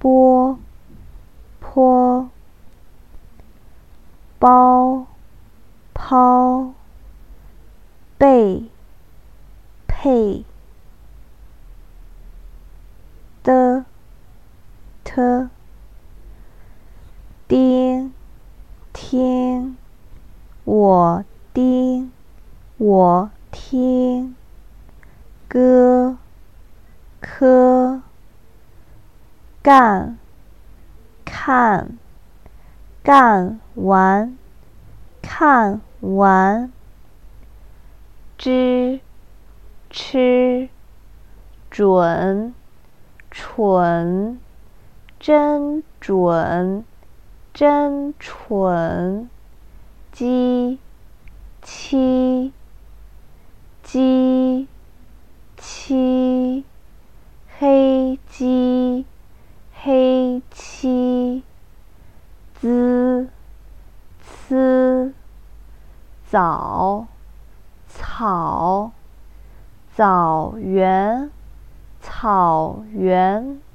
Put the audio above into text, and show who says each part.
Speaker 1: 波坡包抛背配的特丁听我听我听歌科干看干完看完知吃准蠢真准真蠢鸡七鸡七黑鸡黑漆滋呲枣草枣园草原